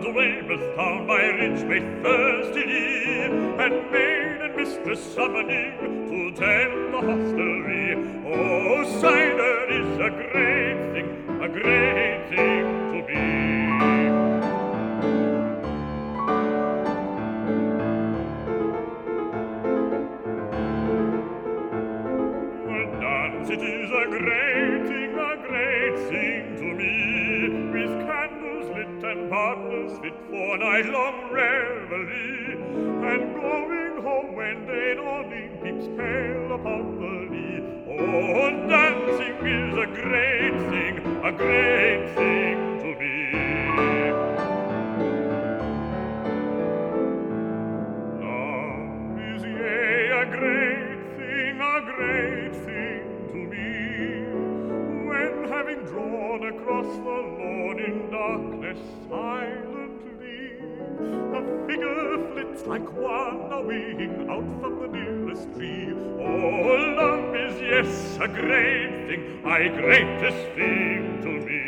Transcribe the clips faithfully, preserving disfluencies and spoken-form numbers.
the Weymouth town by rich maid thirsty Lee, and maid and mistress summoning to tend the hostelry. Oh, cider is a great thing, a great thing to be. It is a great thing, a great thing to me, with candles lit and partners fit for night-long revelry, and going home when day dawning peeps pale upon the lea. Oh, dancing is a great thing, a great thing to me. Love is yea, a great thing, a great thing to me, when having drawn across the lawn in darkness silently, a figure flits like one a-winging out from the nearest tree. Oh, love is, yes, a great thing, aye, greatest thing to me.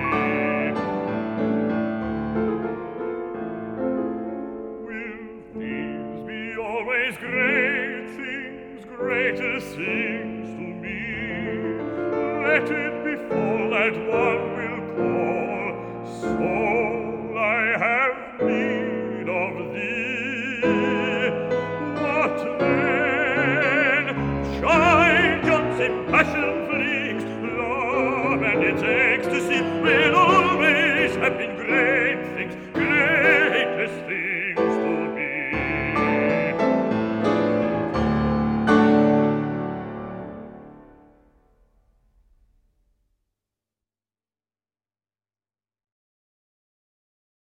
Will these be always great things, greatest things to me? Let it befall that one will call, soul, I have need of thee. What then? Child jumps in passion flings, love and its